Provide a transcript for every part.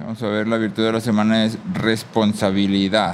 Vamos a ver, la virtud de la semana es responsabilidad.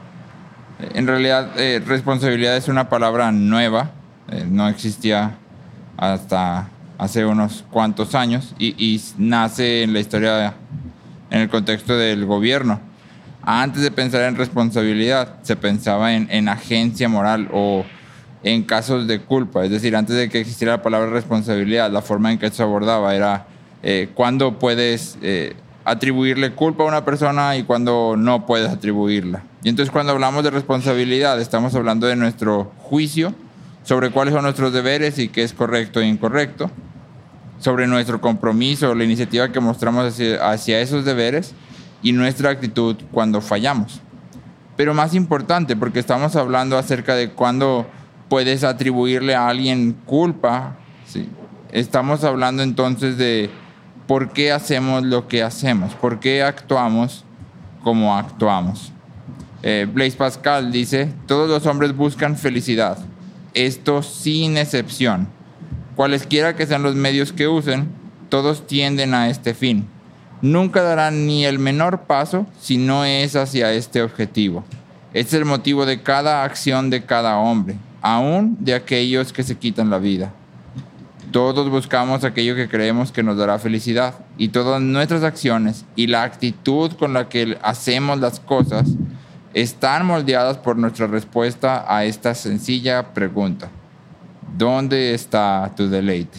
En realidad, responsabilidad es una palabra nueva, no existía hasta hace unos cuantos años y nace en la historia, en el contexto del gobierno. Antes de pensar en responsabilidad, se pensaba en agencia moral o en casos de culpa. Es decir, antes de que existiera la palabra responsabilidad, la forma en que se abordaba era cuándo puedes atribuirle culpa a una persona y cuándo no puedes atribuirla. Y entonces cuando hablamos de responsabilidad, estamos hablando de nuestro juicio sobre cuáles son nuestros deberes y qué es correcto e incorrecto, sobre nuestro compromiso, la iniciativa que mostramos hacia esos deberes y nuestra actitud cuando fallamos. Pero más importante, porque estamos hablando acerca de cuándo puedes atribuirle a alguien culpa, ¿sí? Estamos hablando entonces de por qué hacemos lo que hacemos, por qué actuamos como actuamos. Blaise Pascal dice: todos los hombres buscan felicidad, esto sin excepción. Cualesquiera que sean los medios que usen, todos tienden a este fin. Nunca darán ni el menor paso si no es hacia este objetivo. Este es el motivo de cada acción de cada hombre, aún de aquellos que se quitan la vida. Todos buscamos aquello que creemos que nos dará felicidad, y todas nuestras acciones y la actitud con la que hacemos las cosas están moldeadas por nuestra respuesta a esta sencilla pregunta: ¿dónde está tu deleite?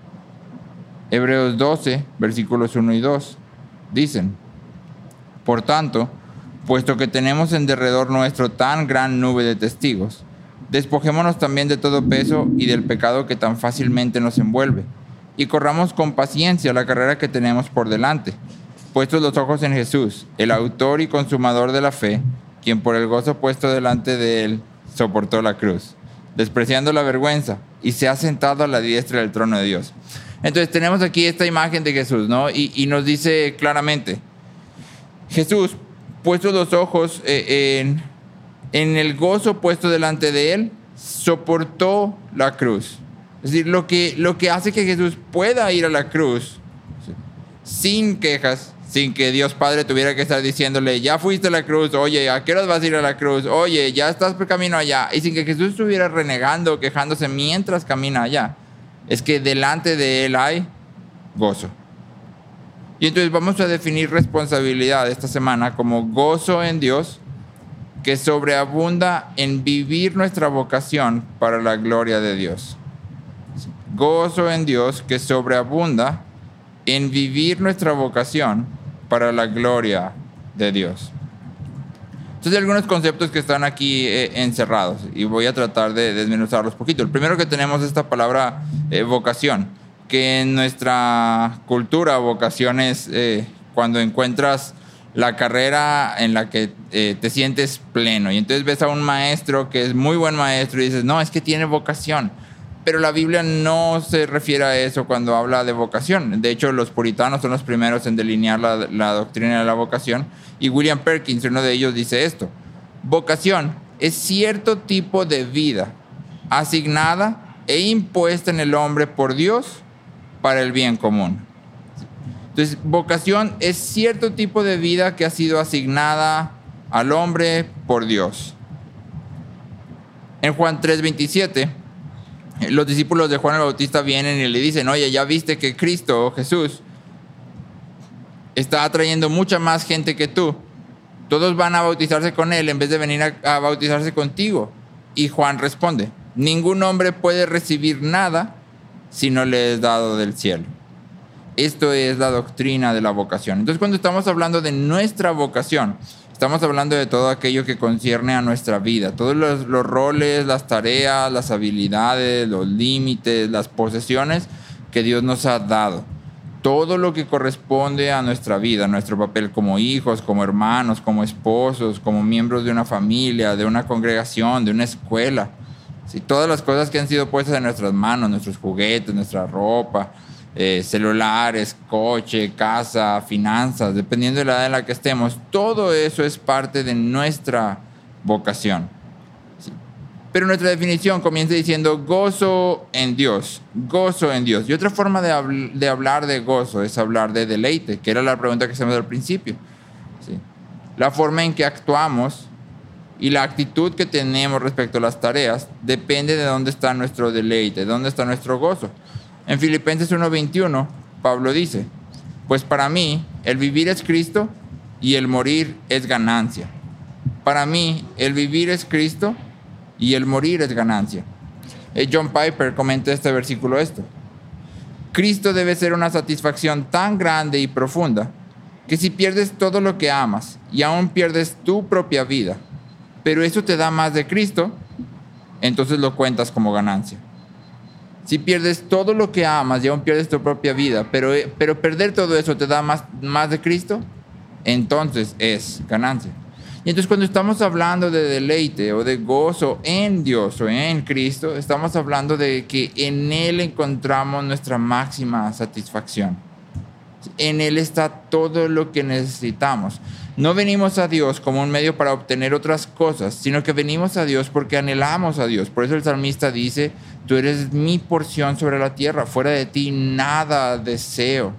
Hebreos 12, versículos 1 y 2 dicen: por tanto, puesto que tenemos en derredor nuestro tan gran nube de testigos, despojémonos también de todo peso y del pecado que tan fácilmente nos envuelve, y corramos con paciencia la carrera que tenemos por delante, puestos los ojos en Jesús, el autor y consumador de la fe, quien por el gozo puesto delante de él soportó la cruz, despreciando la vergüenza, y se ha sentado a la diestra del trono de Dios. Entonces tenemos aquí esta imagen de Jesús, ¿no? Y nos dice claramente, Jesús, puestos los ojos en el gozo puesto delante de él, soportó la cruz. Es decir, lo que hace que Jesús pueda ir a la cruz sin quejas, sin que Dios Padre tuviera que estar diciéndole: ya fuiste a la cruz, oye, ¿a qué horas vas a ir a la cruz? Oye, ya estás por camino allá. Y sin que Jesús estuviera renegando, quejándose mientras camina allá, es que delante de él hay gozo. Y entonces vamos a definir responsabilidad esta semana como gozo en Dios que sobreabunda en vivir nuestra vocación para la gloria de Dios. Gozo en Dios que sobreabunda en vivir nuestra vocación para la gloria de Dios. Entonces hay algunos conceptos que están aquí encerrados y voy a tratar de desmenuzarlos un poquito. El primero que tenemos es esta palabra vocación, que en nuestra cultura vocación es cuando encuentras la carrera en la que te sientes pleno. Y entonces ves a un maestro que es muy buen maestro y dices: no, es que tiene vocación. Pero la Biblia no se refiere a eso cuando habla de vocación. De hecho, los puritanos son los primeros en delinear la doctrina de la vocación. Y William Perkins, uno de ellos, dice esto: vocación es cierto tipo de vida asignada e impuesta en el hombre por Dios para el bien común. Entonces, vocación es cierto tipo de vida que ha sido asignada al hombre por Dios. En Juan 3:27, los discípulos de Juan el Bautista vienen y le dicen: oye, ya viste que Cristo, Jesús, está atrayendo mucha más gente que tú. Todos van a bautizarse con él en vez de venir a bautizarse contigo. Y Juan responde: ningún hombre puede recibir nada si no le es dado del cielo. Esto es la doctrina de la vocación. Entonces, cuando estamos hablando de nuestra vocación, estamos hablando de todo aquello que concierne a nuestra vida. Todos los roles, las tareas, las habilidades, los límites, las posesiones que Dios nos ha dado. Todo lo que corresponde a nuestra vida, nuestro papel como hijos, como hermanos, como esposos, como miembros de una familia, de una congregación, de una escuela. Sí, todas las cosas que han sido puestas en nuestras manos, nuestros juguetes, nuestra ropa, celulares, coche, casa, finanzas, dependiendo de la edad en la que estemos, todo eso es parte de nuestra vocación. ¿Sí? Pero nuestra definición comienza diciendo gozo en Dios, gozo en Dios. Y otra forma de hablar de gozo es hablar de deleite, que era la pregunta que hacemos al principio. ¿Sí? La forma en que actuamos y la actitud que tenemos respecto a las tareas depende de dónde está nuestro deleite, de dónde está nuestro gozo. En Filipenses 1:21, Pablo dice, pues para mí el vivir es Cristo y el morir es ganancia. Para mí el vivir es Cristo y el morir es ganancia. John Piper comenta este versículo esto. Cristo debe ser una satisfacción tan grande y profunda que si pierdes todo lo que amas y aún pierdes tu propia vida, pero eso te da más de Cristo, entonces lo cuentas como ganancia. Si pierdes todo lo que amas y aún pierdes tu propia vida, pero perder todo eso te da más de Cristo, entonces es ganancia. Y entonces cuando estamos hablando de deleite o de gozo en Dios o en Cristo, estamos hablando de que en Él encontramos nuestra máxima satisfacción. En Él está todo lo que necesitamos. No venimos a Dios como un medio para obtener otras cosas, sino que venimos a Dios porque anhelamos a Dios. Por eso el salmista dice, tú eres mi porción sobre la tierra, fuera de ti nada deseo.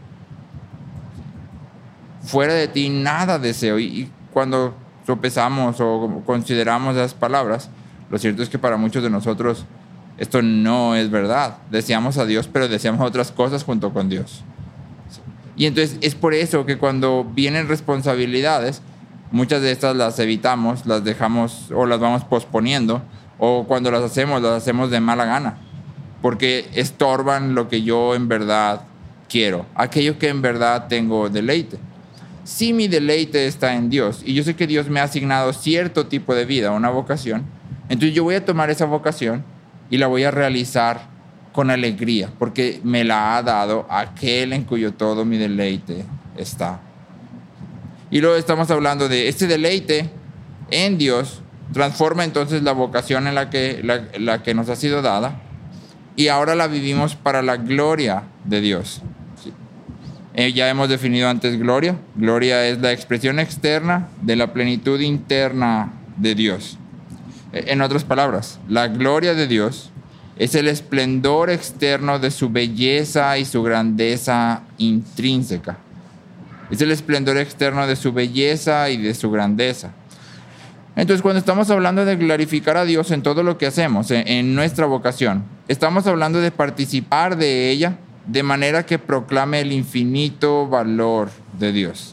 Fuera de ti nada deseo. Y cuando sopesamos o consideramos esas palabras, lo cierto es que para muchos de nosotros esto no es verdad. Deseamos a Dios, pero deseamos otras cosas junto con Dios. Y entonces es por eso que cuando vienen responsabilidades, muchas de estas las evitamos, las dejamos o las vamos posponiendo, o cuando las hacemos de mala gana, porque estorban lo que yo en verdad quiero, aquello que en verdad tengo deleite. Si mi deleite está en Dios y yo sé que Dios me ha asignado cierto tipo de vida, una vocación, entonces yo voy a tomar esa vocación y la voy a realizar con alegría, porque me la ha dado aquel en cuyo todo mi deleite está. Y luego estamos hablando de este deleite en Dios, transforma entonces la vocación en la que nos ha sido dada y ahora la vivimos para la gloria de Dios. Ya hemos definido antes gloria. Gloria es la expresión externa de la plenitud interna de Dios. En otras palabras, la gloria de Dios es el esplendor externo de su belleza y su grandeza intrínseca. Es el esplendor externo de su belleza y de su grandeza. Entonces, cuando estamos hablando de glorificar a Dios en todo lo que hacemos, en nuestra vocación, estamos hablando de participar de ella de manera que proclame el infinito valor de Dios.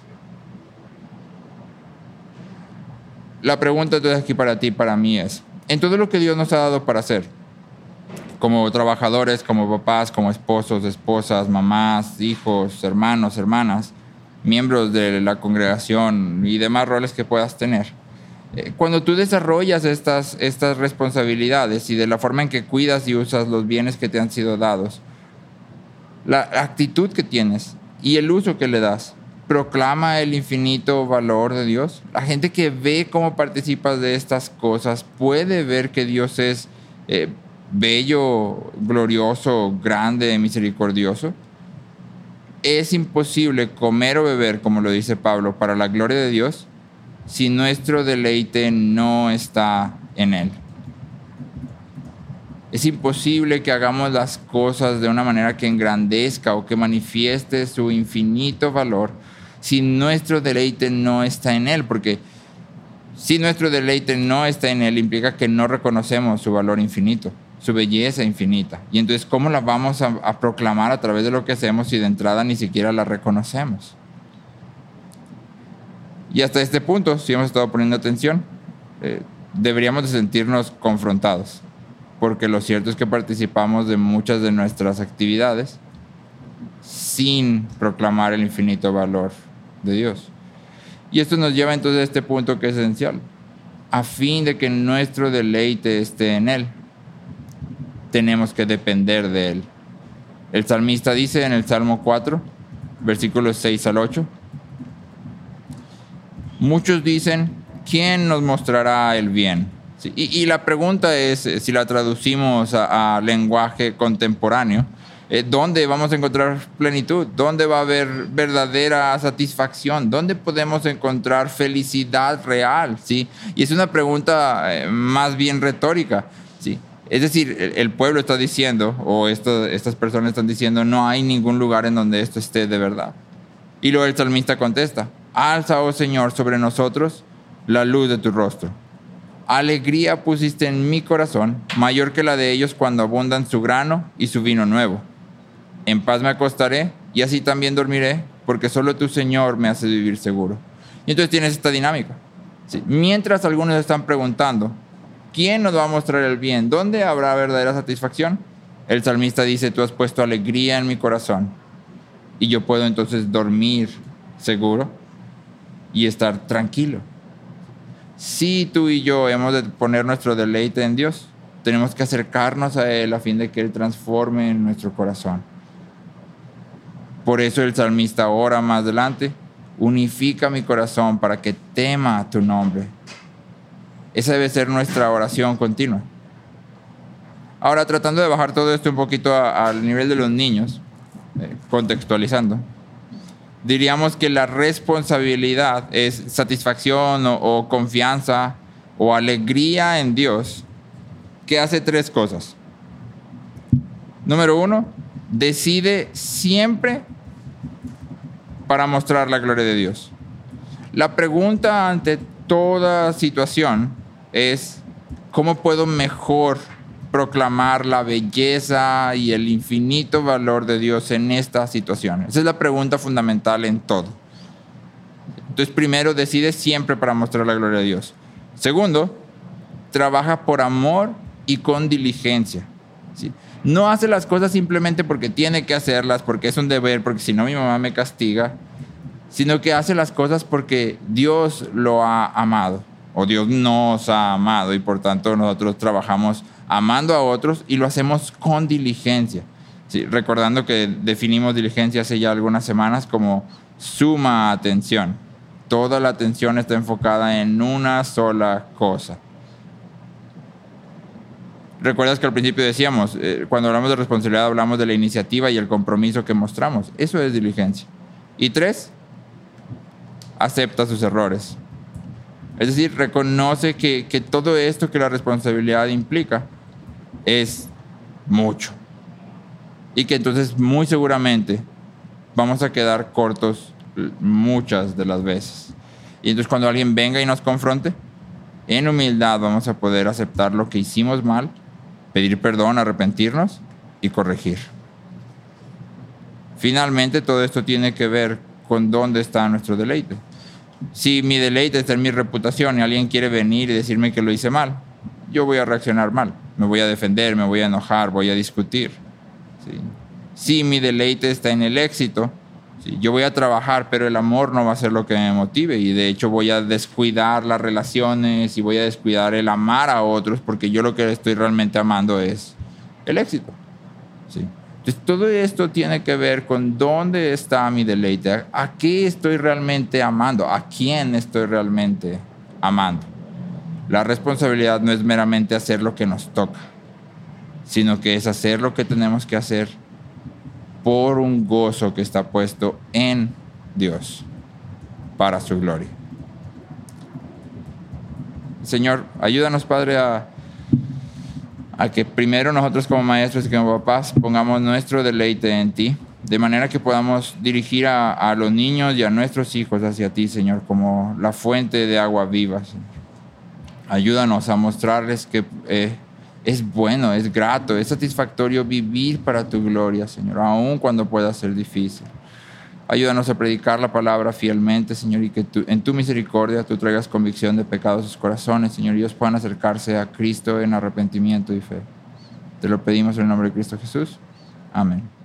La pregunta entonces aquí para ti y para mí es, en todo lo que Dios nos ha dado para hacer, como trabajadores, como papás, como esposos, esposas, mamás, hijos, hermanos, hermanas, miembros de la congregación y demás roles que puedas tener, cuando tú desarrollas estas responsabilidades y de la forma en que cuidas y usas los bienes que te han sido dados, la actitud que tienes y el uso que le das proclama el infinito valor de Dios. La gente que ve cómo participas de estas cosas puede ver que Dios es bello, glorioso, grande, misericordioso. Es imposible comer o beber, como lo dice Pablo, para la gloria de Dios si nuestro deleite no está en Él. Es imposible que hagamos las cosas de una manera que engrandezca o que manifieste su infinito valor si nuestro deleite no está en Él, porque si nuestro deleite no está en Él implica que no reconocemos su valor infinito, su belleza infinita. Y entonces, ¿cómo la vamos a proclamar a través de lo que hacemos si de entrada ni siquiera la reconocemos? Y hasta este punto, si hemos estado poniendo atención, deberíamos de sentirnos confrontados, porque lo cierto es que participamos de muchas de nuestras actividades sin proclamar el infinito valor de Dios. Y esto nos lleva entonces a este punto que es esencial. A fin de que nuestro deleite esté en Él, tenemos que depender de Él. El salmista dice en el Salmo 4, versículos 6 al 8, muchos dicen, ¿quién nos mostrará el bien? Sí, y la pregunta es, si la traducimos a lenguaje contemporáneo, ¿dónde vamos a encontrar plenitud? ¿Dónde va a haber verdadera satisfacción? ¿Dónde podemos encontrar felicidad real? ¿Sí? Y es una pregunta más bien retórica. ¿sí? Es decir, el pueblo está diciendo, o estas personas están diciendo, no hay ningún lugar en donde esto esté de verdad. Y luego el salmista contesta, alza, oh Señor, sobre nosotros la luz de tu rostro. Alegría pusiste en mi corazón, mayor que la de ellos cuando abundan su grano y su vino nuevo. En paz me acostaré y así también dormiré, porque solo tu Señor me hace vivir seguro. Y entonces tienes esta dinámica. ¿Sí? Mientras algunos están preguntando, ¿quién nos va a mostrar el bien? ¿Dónde habrá verdadera satisfacción? El salmista dice, tú has puesto alegría en mi corazón y yo puedo entonces dormir seguro y estar tranquilo. Si tú y yo hemos de poner nuestro deleite en Dios, tenemos que acercarnos a Él a fin de que Él transforme en nuestro corazón. Por eso el salmista ora más adelante, unifica mi corazón para que tema tu nombre. Esa debe ser nuestra oración continua. Ahora, tratando de bajar todo esto un poquito al nivel de los niños, contextualizando, diríamos que la responsabilidad es satisfacción o confianza o alegría en Dios, que hace tres cosas. Número uno, decide siempre para mostrar la gloria de Dios. La pregunta ante toda situación es, ¿cómo puedo mejor proclamar la belleza y el infinito valor de Dios en esta situación? Esa es la pregunta fundamental en todo. Entonces, primero, decide siempre para mostrar la gloria de Dios. Segundo, trabaja por amor y con diligencia. ¿Sí? No hace las cosas simplemente porque tiene que hacerlas, porque es un deber, porque si no mi mamá me castiga, sino que hace las cosas porque Dios lo ha amado, o Dios nos ha amado, y por tanto nosotros trabajamos amando a otros y lo hacemos con diligencia. Sí, recordando que definimos diligencia hace ya algunas semanas como suma atención. Toda la atención está enfocada en una sola cosa. ¿Recuerdas que al principio decíamos, cuando hablamos de responsabilidad, hablamos de la iniciativa y el compromiso que mostramos? Eso es diligencia. Y 3, acepta sus errores. Es decir, reconoce que todo esto que la responsabilidad implica es mucho. Y que entonces muy seguramente vamos a quedar cortos muchas de las veces. Y entonces cuando alguien venga y nos confronte, en humildad vamos a poder aceptar lo que hicimos mal, pedir perdón, arrepentirnos y corregir. Finalmente, todo esto tiene que ver con dónde está nuestro deleite. Si mi deleite está en mi reputación y alguien quiere venir y decirme que lo hice mal, yo voy a reaccionar mal. Me voy a defender, me voy a enojar, voy a discutir. ¿Sí? Si mi deleite está en el éxito, ¿sí? Yo voy a trabajar, pero el amor no va a ser lo que me motive. Y de hecho voy a descuidar las relaciones y voy a descuidar el amar a otros, porque yo lo que estoy realmente amando es el éxito. ¿Sí? Entonces, todo esto tiene que ver con dónde está mi deleite, a qué estoy realmente amando, a quién estoy realmente amando. La responsabilidad no es meramente hacer lo que nos toca, sino que es hacer lo que tenemos que hacer por un gozo que está puesto en Dios, para su gloria. Señor, ayúdanos, Padre, a que primero nosotros como maestros y como papás pongamos nuestro deleite en ti, de manera que podamos dirigir a los niños y a nuestros hijos hacia ti, Señor, como la fuente de agua viva, Señor. Ayúdanos a mostrarles que es bueno, es grato, es satisfactorio vivir para tu gloria, Señor, aun cuando pueda ser difícil. Ayúdanos a predicar la palabra fielmente, Señor, y que en tu misericordia tú traigas convicción de pecados a sus corazones, Señor, y ellos puedan acercarse a Cristo en arrepentimiento y fe. Te lo pedimos en el nombre de Cristo Jesús. Amén.